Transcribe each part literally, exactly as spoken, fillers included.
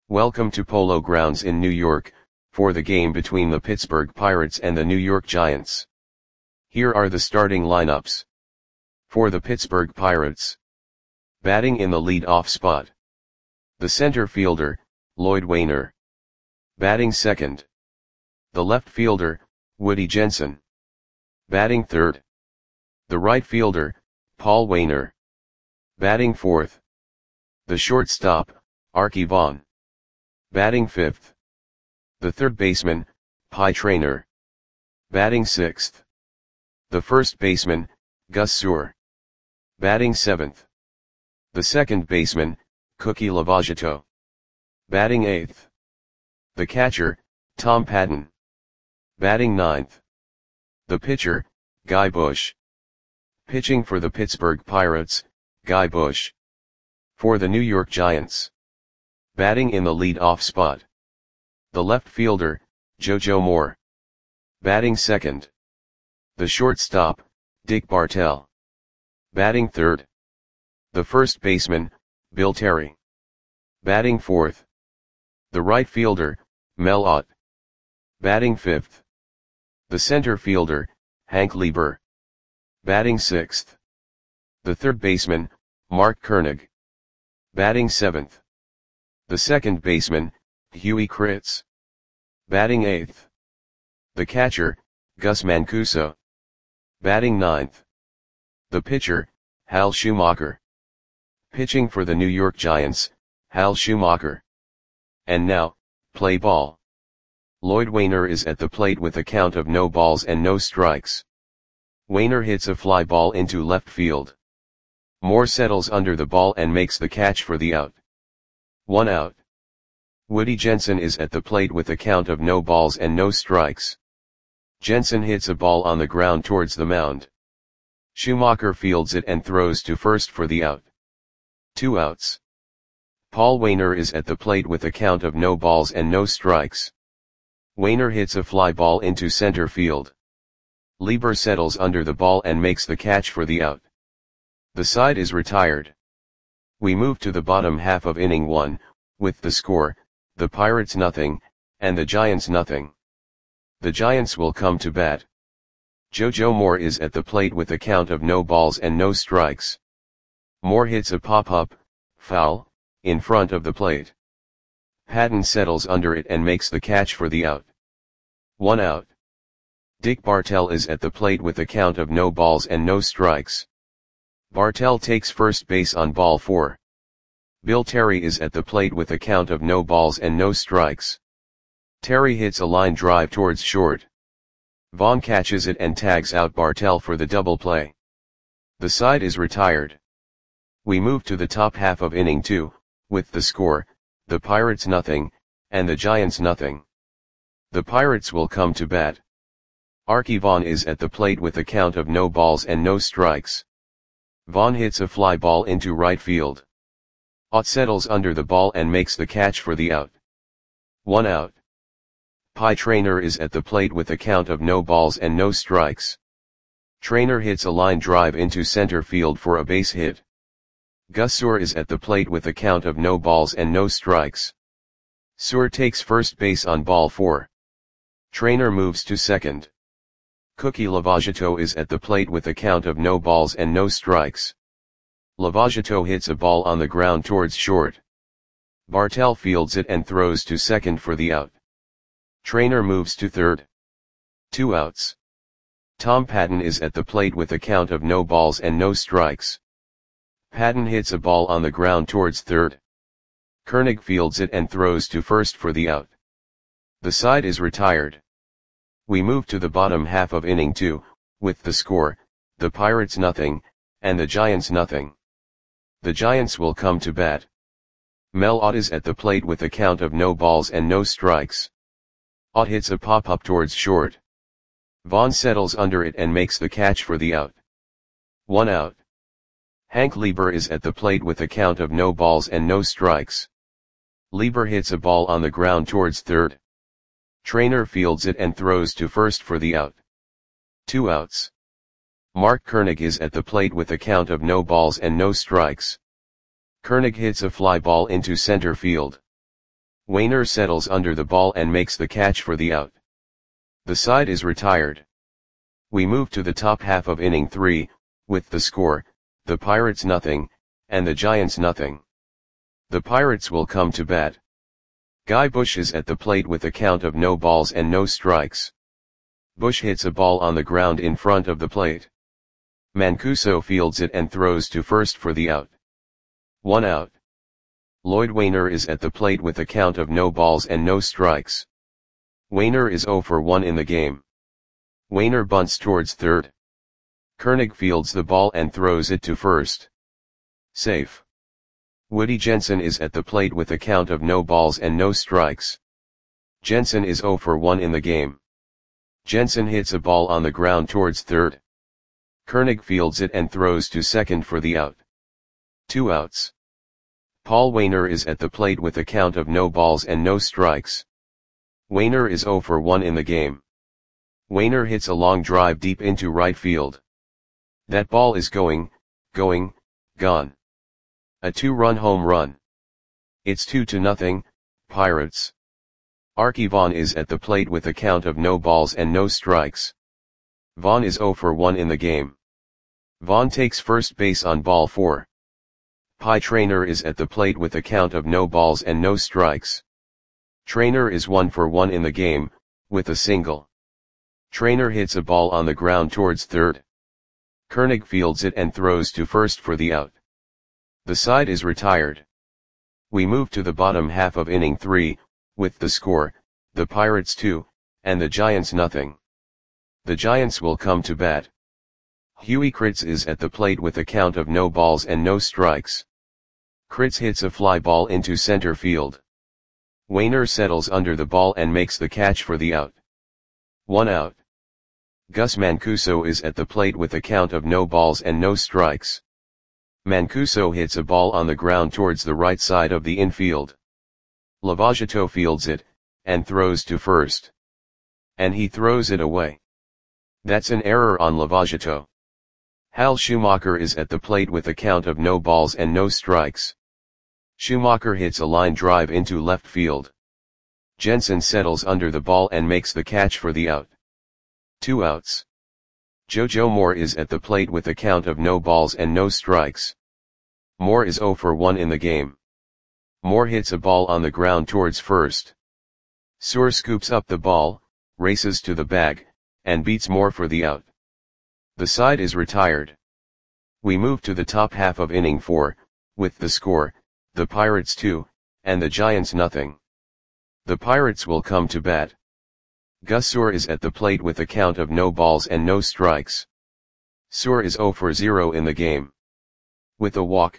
Welcome to Polo Grounds in New York, for the game between the Pittsburgh Pirates and the New York Giants. Here are the starting lineups. For the Pittsburgh Pirates. Batting in the lead-off spot. The center fielder, Lloyd Waner. Batting second. The left fielder, Woody Jensen. Batting third. The right fielder, Paul Waner. Batting fourth. The shortstop, Arky Vaughan. Batting fifth. The third baseman, Pie Traynor. Batting sixth. The first baseman, Gus Suhr. Batting seventh. The second baseman, Cookie Lavagetto. Batting eighth. The catcher, Tom Patton. Batting ninth. The pitcher, Guy Bush. Pitching for the Pittsburgh Pirates, Guy Bush. For the New York Giants. Batting in the lead-off spot. The left fielder, JoJo Moore. Batting second. The shortstop, Dick Bartell. Batting third. The first baseman, Bill Terry. Batting fourth. The right fielder, Mel Ott. Batting fifth. The center fielder, Hank Lieber. Batting sixth. The third baseman, Mark Koenig. Batting seventh. The second baseman, Huey Kritz. Batting eighth. The catcher, Gus Mancuso. Batting ninth. The pitcher, Hal Schumacher. Pitching for the New York Giants, Hal Schumacher. And now, play ball. Lloyd Waner is at the plate with a count of no balls and no strikes. Waner hits a fly ball into left field. Moore settles under the ball and makes the catch for the out. One out. Woody Jensen is at the plate with a count of no balls and no strikes. Jensen hits a ball on the ground towards the mound. Schumacher fields it and throws to first for the out. Two outs. Paul Waner is at the plate with a count of no balls and no strikes. Waner hits a fly ball into center field. Lieber settles under the ball and makes the catch for the out. The side is retired. We move to the bottom half of inning one, with the score, the Pirates nothing, and the Giants nothing. The Giants will come to bat. JoJo Moore is at the plate with a count of no balls and no strikes. Moore hits a pop-up, foul, in front of the plate. Patton settles under it and makes the catch for the out. One out. Dick Bartell is at the plate with a count of no balls and no strikes. Bartell takes first base on ball four. Bill Terry is at the plate with a count of no balls and no strikes. Terry hits a line drive towards short. Vaughan catches it and tags out Bartell for the double play. The side is retired. We move to the top half of inning two, with the score, the Pirates nothing, and the Giants nothing. The Pirates will come to bat. Arky Vaughan is at the plate with a count of no balls and no strikes. Vaughan hits a fly ball into right field. Ott settles under the ball and makes the catch for the out. One out. Pie Traynor is at the plate with a count of no balls and no strikes. Traynor hits a line drive into center field for a base hit. Gus Suhr is at the plate with a count of no balls and no strikes. Suhr takes first base on ball four. Traynor moves to second. Cookie Lavagetto is at the plate with a count of no balls and no strikes. Lavagetto hits a ball on the ground towards short. Bartell fields it and throws to second for the out. Traynor moves to third. Two outs. Tom Patton is at the plate with a count of no balls and no strikes. Patton hits a ball on the ground towards third. Koenig fields it and throws to first for the out. The side is retired. We move to the bottom half of inning two, with the score, the Pirates nothing, and the Giants nothing. The Giants will come to bat. Mel Ott is at the plate with a count of no balls and no strikes. Ott hits a pop-up towards short. Vaughan settles under it and makes the catch for the out. One out. Hank Lieber is at the plate with a count of no balls and no strikes. Lieber hits a ball on the ground towards third. Traynor fields it and throws to first for the out. Two outs. Mark Koenig is at the plate with a count of no balls and no strikes. Koenig hits a fly ball into center field. Wainer settles under the ball and makes the catch for the out. The side is retired. We move to the top half of inning three, with the score, the Pirates nothing, and the Giants nothing. The Pirates will come to bat. Guy Bush is at the plate with a count of no balls and no strikes. Bush hits a ball on the ground in front of the plate. Mancuso fields it and throws to first for the out. One out. Lloyd Wainer is at the plate with a count of no balls and no strikes. Wainer is oh for one in the game. Wainer bunts towards third. Koenig fields the ball and throws it to first. Safe. Woody Jensen is at the plate with a count of no balls and no strikes. Jensen is oh for one in the game. Jensen hits a ball on the ground towards third. Koenig fields it and throws to second for the out. Two outs. Paul Wainer is at the plate with a count of no balls and no strikes. Wainer is oh for one in the game. Wainer hits a long drive deep into right field. That ball is going, going, gone. A two-run home run. It's two to nothing, Pirates. Arky Vaughan is at the plate with a count of no balls and no strikes. Vaughan is oh for one in the game. Vaughan takes first base on ball four. Pie Traynor is at the plate with a count of no balls and no strikes. Traynor is one for one in the game, with a single. Traynor hits a ball on the ground towards third. Koenig fields it and throws to first for the out. The side is retired. We move to the bottom half of inning three, with the score, the Pirates two, and the Giants nothing. The Giants will come to bat. Huey Kritz is at the plate with a count of no balls and no strikes. Kritz hits a fly ball into center field. Wainer settles under the ball and makes the catch for the out. One out. Gus Mancuso is at the plate with a count of no balls and no strikes. Mancuso hits a ball on the ground towards the right side of the infield. Lavagetto fields it, and throws to first. And he throws it away. That's an error on Lavagetto. Hal Schumacher is at the plate with a count of no balls and no strikes. Schumacher hits a line drive into left field. Jensen settles under the ball and makes the catch for the out. Two outs. Jojo Moore is at the plate with a count of no balls and no strikes. Moore is oh for one in the game. Moore hits a ball on the ground towards first. Suhr scoops up the ball, races to the bag, and beats Moore for the out. The side is retired. We move to the top half of inning four, with the score, the Pirates two, and the Giants nothing. The Pirates will come to bat. Gus Suhr is at the plate with a count of no balls and no strikes. Suhr is oh for zero in the game. With a walk.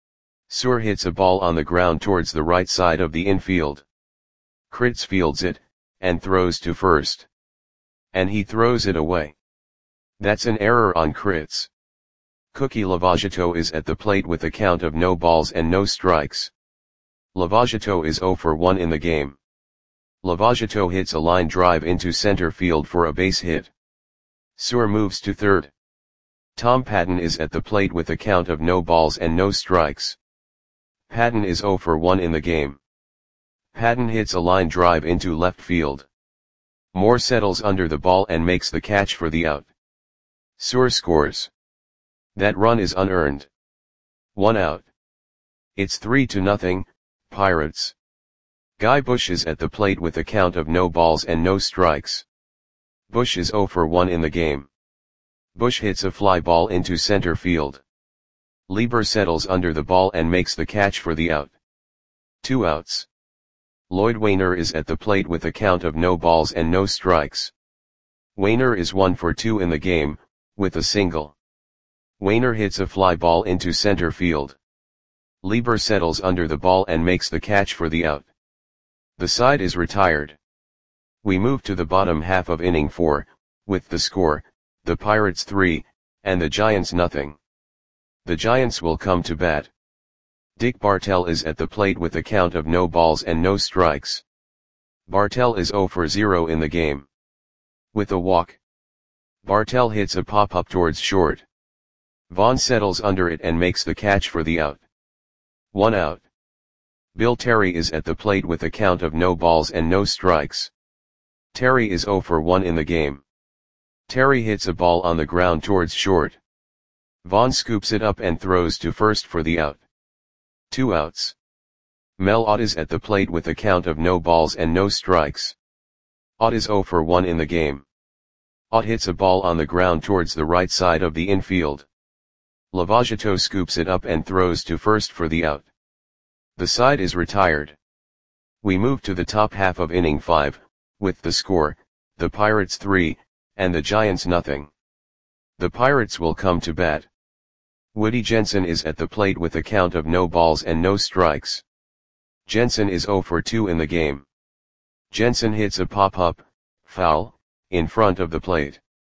Suhr hits a ball on the ground towards the right side of the infield. Kritz fields it, and throws to first. And he throws it away. That's an error on Kritz. Cookie Lavagetto is at the plate with a count of no balls and no strikes. Lavagetto is oh for one in the game. Lavagetto hits a line drive into center field for a base hit. Suhr moves to third. Tom Patton is at the plate with a count of no balls and no strikes. Patton is oh for one in the game. Patton hits a line drive into left field. Moore settles under the ball and makes the catch for the out. Suhr scores. That run is unearned. One out. It's three to nothing, Pirates. Guy Bush is at the plate with a count of no balls and no strikes. Bush is oh for one in the game. Bush hits a fly ball into center field. Lieber settles under the ball and makes the catch for the out. Two outs. Lloyd Wainer is at the plate with a count of no balls and no strikes. Wainer is one for two in the game, with a single. Wainer hits a fly ball into center field. Lieber settles under the ball and makes the catch for the out. The side is retired. We move to the bottom half of inning four, with the score, the Pirates three, and the Giants nothing. The Giants will come to bat. Dick Bartell is at the plate with a count of no balls and no strikes. Bartell is oh for zero in the game. With a walk. Bartell hits a pop-up towards short. Vaughan settles under it and makes the catch for the out. One out. Bill Terry is at the plate with a count of no balls and no strikes. Terry is zero for one in the game. Terry hits a ball on the ground towards short. Vaughn scoops it up and throws to first for the out. Two outs. Mel Ott is at the plate with a count of no balls and no strikes. Ott is zero for one in the game. Ott hits a ball on the ground towards the right side of the infield. Lavagetto scoops it up and throws to first for the out. The side is retired. We move to the top half of inning five, with the score, the Pirates three, and the Giants nothing. The Pirates will come to bat. Woody Jensen is at the plate with a count of no balls and no strikes. Jensen is zero for two in the game. Jensen hits a pop-up, foul, in front of the plate.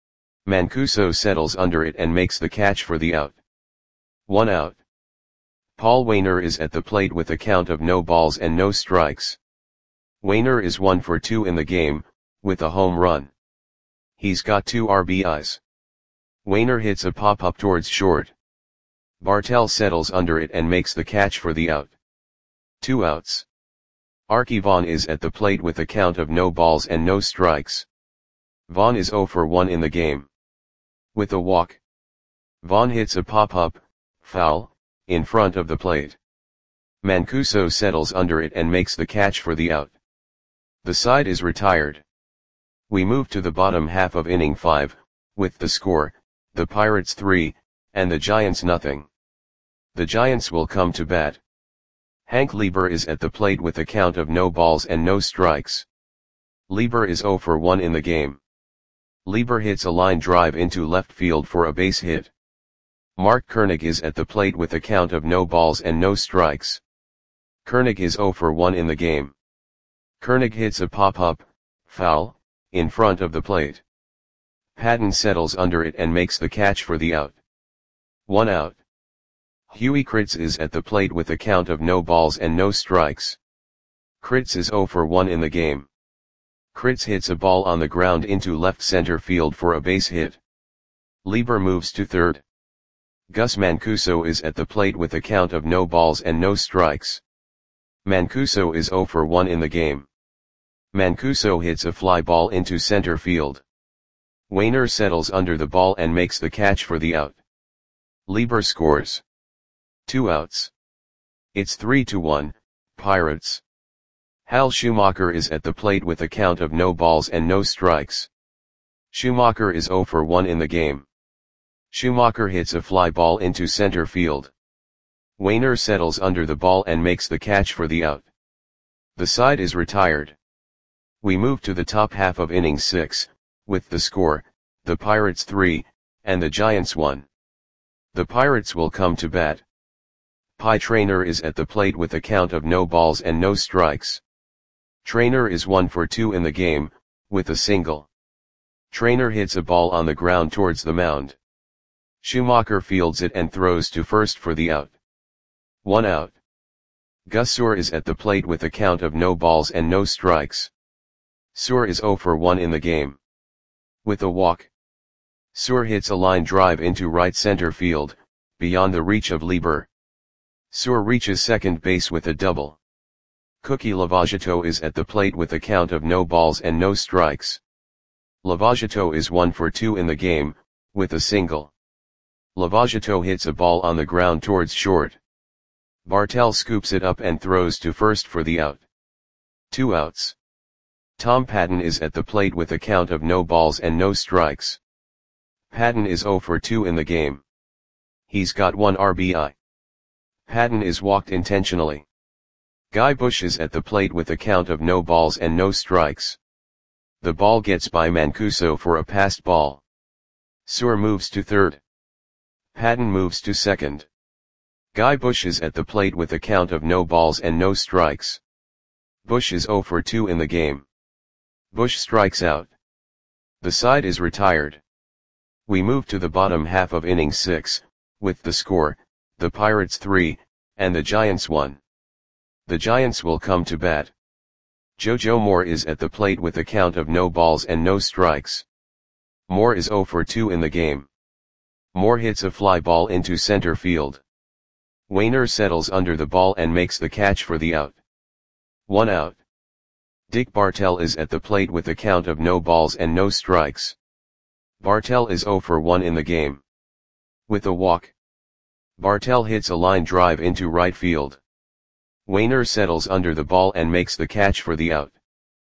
Mancuso settles under it and makes the catch for the out. One out. Paul Waner is at the plate with a count of no balls and no strikes. Waner is one for two in the game, with a home run. He's got two R B Is. Waner hits a pop-up towards short. Bartell settles under it and makes the catch for the out. Two outs. Arky Vaughan is at the plate with a count of no balls and no strikes. Vaughan is zero for one in the game. With a walk. Vaughan hits a pop-up, foul, in front of the plate. Mancuso settles under it and makes the catch for the out. The side is retired. We move to the bottom half of inning five, with the score, the Pirates three, and the Giants nothing. The Giants will come to bat. Hank Lieber is at the plate with a count of no balls and no strikes. Lieber is zero for one in the game. Lieber hits a line drive into left field for a base hit. Mark Koenig is at the plate with a count of no balls and no strikes. Koenig is zero for one in the game. Koenig hits a pop-up, foul, in front of the plate. Patton settles under it and makes the catch for the out. One out. Huey Kritz is at the plate with a count of no balls and no strikes. Kritz is zero for one in the game. Kritz hits a ball on the ground into left center field for a base hit. Lieber moves to third. Gus Mancuso is at the plate with a count of no balls and no strikes. Mancuso is zero for one in the game. Mancuso hits a fly ball into center field. Waner settles under the ball and makes the catch for the out. Lieber scores. Two outs. It's three to one, Pirates. Hal Schumacher is at the plate with a count of no balls and no strikes. Schumacher is zero for one in the game. Schumacher hits a fly ball into center field. Waner settles under the ball and makes the catch for the out. The side is retired. We move to the top half of inning six, with the score, the Pirates three, and the Giants one. The Pirates will come to bat. Pie Traynor is at the plate with a count of no balls and no strikes. Traynor is one for two in the game, with a single. Traynor hits a ball on the ground towards the mound. Schumacher fields it and throws to first for the out. One out. Gus Suhr is at the plate with a count of no balls and no strikes. Suhr is zero for one in the game. With a walk. Suhr hits a line drive into right center field, beyond the reach of Lieber. Suhr reaches second base with a double. Cookie Lavagetto is at the plate with a count of no balls and no strikes. Lavagetto is one for two in the game, with a single. Lavagetto hits a ball on the ground towards short. Bartell scoops it up and throws to first for the out. Two outs. Tom Patton is at the plate with a count of no balls and no strikes. Patton is zero for two in the game. He's got one R B I. Patton is walked intentionally. Guy Bush is at the plate with a count of no balls and no strikes. The ball gets by Mancuso for a passed ball. Suhr moves to third. Patton moves to second. Guy Bush is at the plate with a count of no balls and no strikes. Bush is zero for two in the game. Bush strikes out. The side is retired. We move to the bottom half of inning six, with the score, the Pirates three, and the Giants one. The Giants will come to bat. JoJo Moore is at the plate with a count of no balls and no strikes. Moore is zero for two in the game. Moore hits a fly ball into center field. Wayner settles under the ball and makes the catch for the out. One out. Dick Bartell is at the plate with a count of no balls and no strikes. Bartell is zero for one in the game. With a walk, Bartell hits a line drive into right field. Wayner settles under the ball and makes the catch for the out.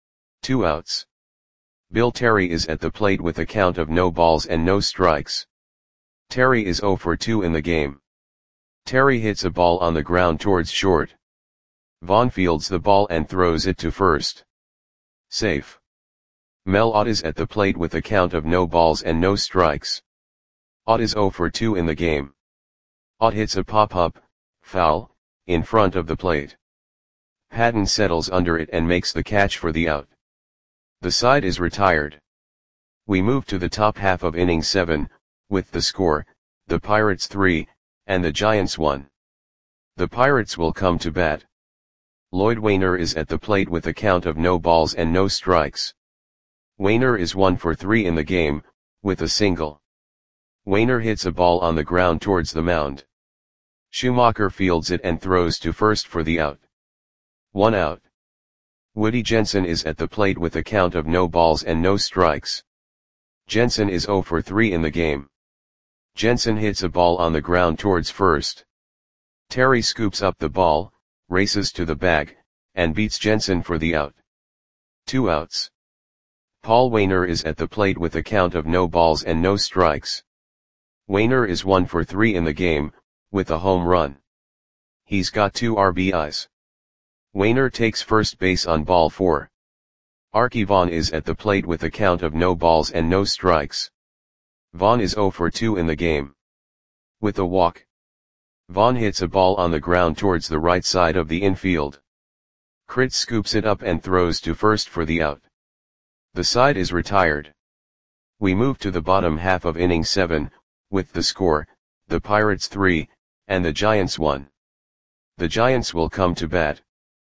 Two outs. Bill Terry is at the plate with a count of no balls and no strikes. Terry is zero for two in the game. Terry hits a ball on the ground towards short. Vaughn fields the ball and throws it to first. Safe. Mel Ott is at the plate with a count of no balls and no strikes. Ott is zero for two in the game. Ott hits a pop-up, foul, in front of the plate. Patton settles under it and makes the catch for the out. The side is retired. We move to the top half of inning seven, with the score, the Pirates three, and the Giants one. The Pirates will come to bat. Lloyd Wayner is at the plate with a count of no balls and no strikes. Wayner is one for three in the game, with a single. Wayner hits a ball on the ground towards the mound. Schumacher fields it and throws to first for the out. One out. Woody Jensen is at the plate with a count of no balls and no strikes. Jensen is zero for three in the game. Jensen hits a ball on the ground towards first. Terry scoops up the ball, races to the bag, and beats Jensen for the out. Two outs. Paul Wayner is at the plate with a count of no balls and no strikes. Wayner is one for three in the game, with a home run. He's got two R B Is. Wayner takes first base on ball four. Archie Vaughn is at the plate with a count of no balls and no strikes. Vaughn is zero for two in the game. With a walk, Vaughn hits a ball on the ground towards the right side of the infield. Kritz scoops it up and throws to first for the out. The side is retired. We move to the bottom half of inning seven, with the score, the Pirates three, and the Giants one. The Giants will come to bat.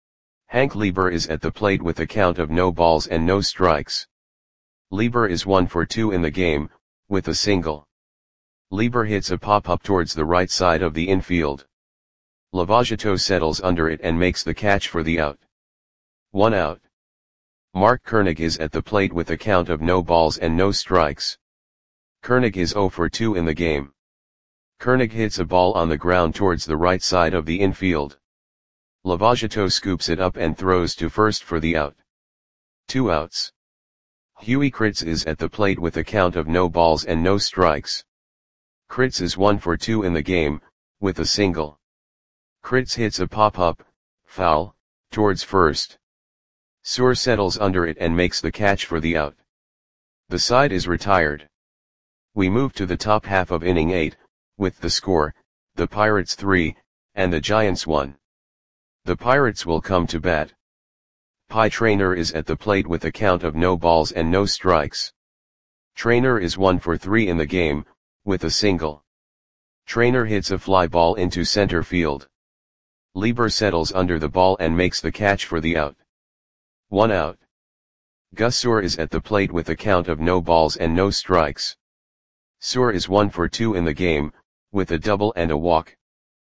Hank Lieber is at the plate with a count of no balls and no strikes. Lieber is one for two in the game, with a single. Lieber hits a pop-up towards the right side of the infield. Lavageto settles under it and makes the catch for the out. One out. Mark Koenig is at the plate with a count of no balls and no strikes. Koenig is zero for two in the game. Koenig hits a ball on the ground towards the right side of the infield. Lavageto scoops it up and throws to first for the out. Two outs. Huey Kritz is at the plate with a count of no balls and no strikes. Kritz is one for two in the game, with a single. Kritz hits a pop-up, foul, towards first. Suhr settles under it and makes the catch for the out. The side is retired. We move to the top half of inning eight, with the score, the Pirates three, and the Giants one. The Pirates will come to bat. Pie Traynor is at the plate with a count of no balls and no strikes. Traynor is one for three in the game, with a single. Traynor hits a fly ball into center field. Lieber settles under the ball and makes the catch for the out. One out. Gus Suhr is at the plate with a count of no balls and no strikes. Suhr is one for two in the game, with a double and a walk.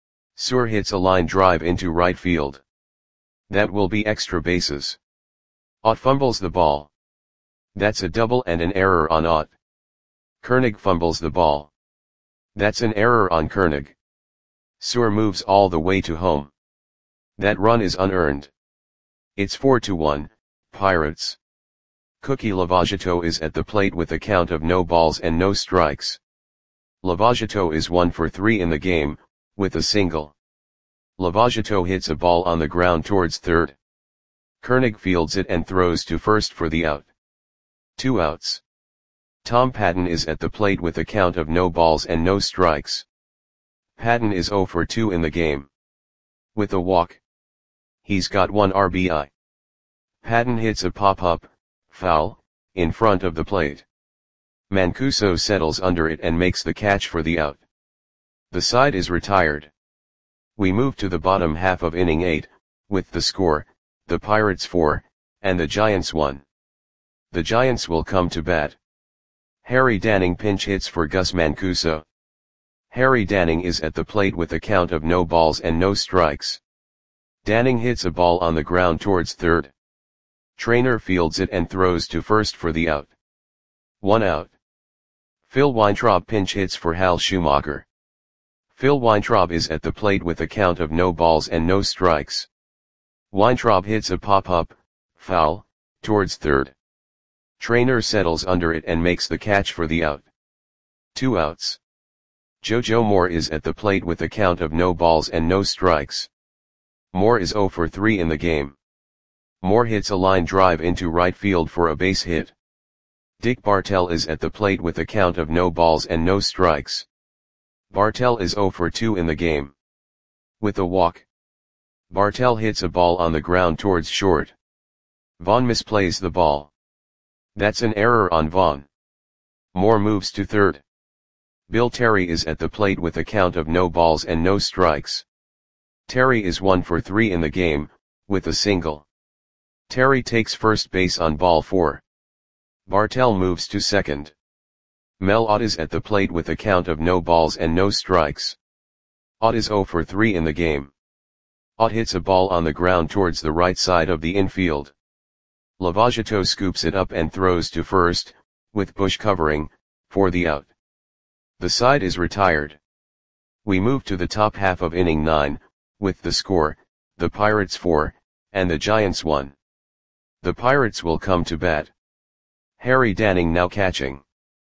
Suhr hits a line drive into right field. That will be extra bases. Ott fumbles the ball. That's a double and an error on Ott. Koenig fumbles the ball. That's an error on Koenig. Suhr moves all the way to home. That run is unearned. It's four to one, Pirates. Cookie Lavageto is at the plate with a count of no balls and no strikes. Lavageto is one for three in the game, with a single. Lavageto hits a ball on the ground towards third. Koenig fields it and throws to first for the out. Two outs. Tom Patton is at the plate with a count of no balls and no strikes. Patton is zero for two in the game. With a walk, he's got one R B I. Patton hits a pop-up, foul, in front of the plate. Mancuso settles under it and makes the catch for the out. The side is retired. We move to the bottom half of inning eight, with the score, the Pirates four, and the Giants one. The Giants will come to bat. Harry Danning pinch hits for Gus Mancuso. Harry Danning is at the plate with a count of no balls and no strikes. Danning hits a ball on the ground towards third. Trainer fields it and throws to first for the out. One out. Phil Weintraub pinch hits for Hal Schumacher. Phil Weintraub is at the plate with a count of no balls and no strikes. Weintraub hits a pop-up, foul, towards third. Trainer settles under it and makes the catch for the out. Two outs. Jojo Moore is at the plate with a count of no balls and no strikes. Moore is zero for three in the game. Moore hits a line drive into right field for a base hit. Dick Bartell is at the plate with a count of no balls and no strikes. Bartell is zero for two in the game. With a walk. Bartell hits a ball on the ground towards short. Vaughn misplays the ball. That's an error on Vaughn. Moore moves to third. Bill Terry is at the plate with a count of no balls and no strikes. Terry is one for three in the game, with a single. Terry takes first base on ball four. Bartell moves to second. Mel Ott is at the plate with a count of no balls and no strikes. Ott is zero for three in the game. Ott hits a ball on the ground towards the right side of the infield. Lavagetto scoops it up and throws to first, with Bush covering, for the out. The side is retired. We move to the top half of inning nine, with the score, the Pirates four, and the Giants one. The Pirates will come to bat. Harry Danning now catching.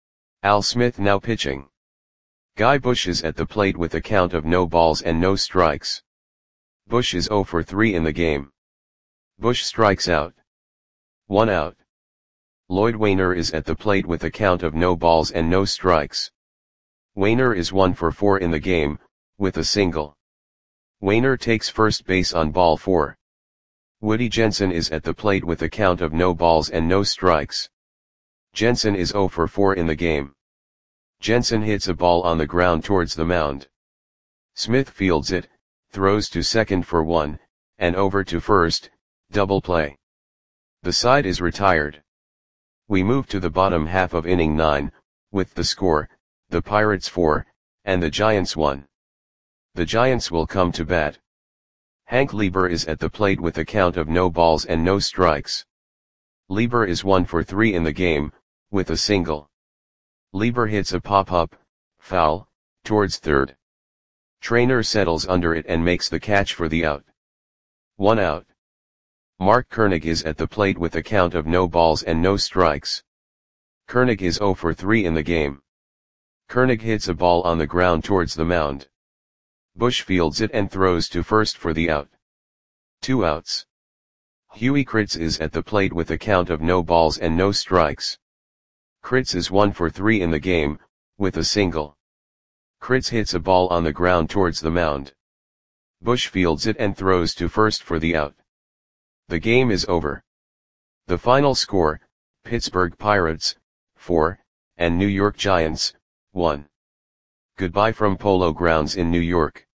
Al Smith now pitching. Guy Bush is at the plate with a count of no balls and no strikes. Bush is zero for three in the game. Bush strikes out. One out. Lloyd Wainer is at the plate with a count of no balls and no strikes. Wainer is one for four in the game, with a single. Wainer takes first base on ball four. Woody Jensen is at the plate with a count of no balls and no strikes. Jensen is zero for four in the game. Jensen hits a ball on the ground towards the mound. Smith fields it, throws to second for one, and over to first, double play. The side is retired. We move to the bottom half of inning nine, with the score, the Pirates four, and the Giants one. The Giants will come to bat. Hank Lieber is at the plate with a count of no balls and no strikes. Lieber is one for three in the game, with a single. Lieber hits a pop-up, foul, towards third. Trainer settles under it and makes the catch for the out. One out. Mark Koenig is at the plate with a count of no balls and no strikes. Koenig is zero for three in the game. Koenig hits a ball on the ground towards the mound. Bush fields it and throws to first for the out. Two outs. Huey Kritz is at the plate with a count of no balls and no strikes. Kritz is one for three in the game, with a single. Kritz hits a ball on the ground towards the mound. Bush fields it and throws to first for the out. The game is over. The final score, Pittsburgh Pirates, four, and New York Giants, one. Goodbye from Polo Grounds in New York.